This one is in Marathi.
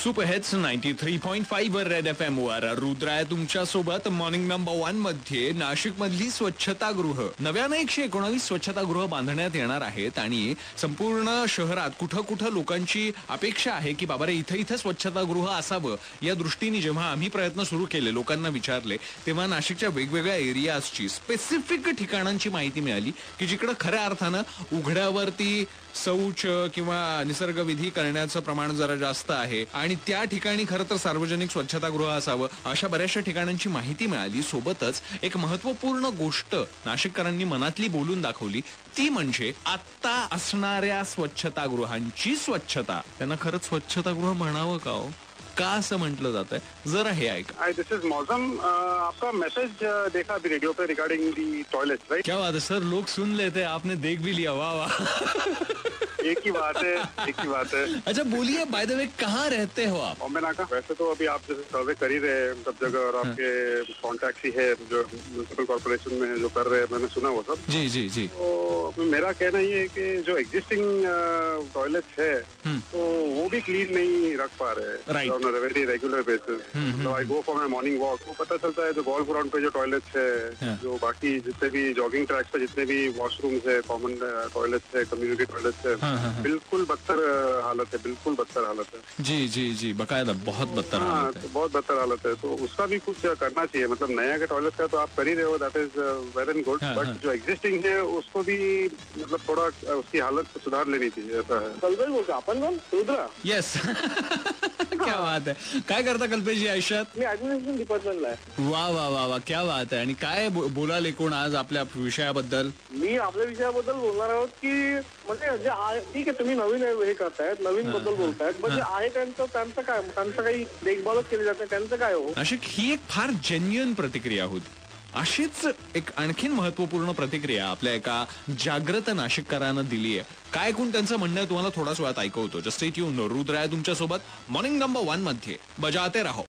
सुपर हिट्स 93.5 वर रेड FM वर रुद्र आहे तुमच्या सोबत. मॉर्निंग नंबर 1 मध्ये नाशिक मधली स्वच्छतागृह नव्यानं 119 स्वच्छतागृह बांधण्यात येणार आहेत आणि संपूर्ण शहरात कुठं कुठं लोकांची अपेक्षा आहे की बाबा रे इथं स्वच्छतागृह असावं. या दृष्टीने जेव्हा आम्ही प्रयत्न सुरू केले, लोकांना विचारले, तेव्हा नाशिकच्या वेगवेगळ्या एरियाजची स्पेसिफिक ठिकाणांची माहिती मिळाली की जिकडं खऱ्या अर्थानं उघड्यावरती शौच किंवा निसर्गविधी करण्याचं प्रमाण जरा जास्त आहे आणि त्या ठिकाणी खरं तर सार्वजनिक स्वच्छतागृह असावं, अशा बऱ्याचशा ठिकाणांची माहिती मिळाली. सोबतच एक महत्वपूर्ण गोष्ट नाशिककरांनी मनातली बोलून दाखवली, ती म्हणजे आता असणाऱ्या स्वच्छतागृहांची स्वच्छता. त्यांना खरंच स्वच्छतागृह म्हणावं का हो? का असं म्हटलं जात आहे, जरा हे ऐका. दिस इज मौसम. आपका मैसेज देखा अभी रेडियो पे रिगार्डिंग दी टॉयलेट, राइट? क्या बात है सर, लोग सुन लेते हैं, आपने देख भी लिया. वाह वाह. एक ही बात है. अच्छा बोलिए, बाय द वे कहाँ रहते हो आप? बॉम्बे नाका. वैसे तो अभी आप जैसे सर्वे कर ही रहे हैं सब जगह और आपके कॉन्टैक्ट ही है जो म्युनिसिपल कॉर्पोरेशन में जो कर रहे हैं, मैंने सुना वो सब. जी. तो मेरा कहना ये है कि जो एग्जिस्टिंग टॉयलेट्स है तो वो भी क्लीन नहीं रख पा रहे on a very regular basis. I go for my morning walk, वो पता चलता है जो गोल्फ ग्राउंड पे जो टॉयलेट्स है, जो बाकी जितने भी जॉगिंग ट्रैक्स पे जितने भी वॉशरूम्स है, कॉमन टॉयलेट्स है, कम्युनिटी टॉयलेट्स है, बिल्कुल बदतर हालत है. जी बकायदा बहुत बदतर हालत है. बहुत बदतर हालत है. तो उसका भी कुछ करना चाहिए. मतलब नया के टॉयलेट का तो आप कर ही रहे हो, that is very and good, but जो एग्जिस्टिंग है उसको भी मतलब थोड़ा उसकी हालत सुधार लेनी चाहिए. ऐसा है. कल्पेश बोलतो आपण कोण? रुद्र. येस. क्या बात आहे. काय करता कल्पेश आयुष्यात? मी ऍडमिनिस्ट्रेशन डिपार्टमेंटला आहे. वा क्या बात आहे. आणि काय बोलाल एकूण आज आपल्या विषयाबद्दल? मी आपल्या विषयाबद्दल बोलणार आहोत की म्हणजे ठीक आहे, तुम्ही नवीन हे करतायत, नवीन बद्दल बोलतायत, पण जे आहे त्यांचं काय, त्यांचं काही देखभालच केली जाते, त्यांचं काय हो? नाशिक ही एक फार जेन्युइन प्रतिक्रिया होती. अशीच एक आणखीन महत्वपूर्ण प्रतिक्रिया आपल्या एका जागृत नाशिककरानं दिली आहे. काय ऐकून त्यांचं म्हणणं तुम्हाला थोडाच वेळात ऐकवतो. Just stay tuned. रुद्र आहे तुमच्या सोबत मॉर्निंग नंबर 1 मध्ये. बजाते रहो.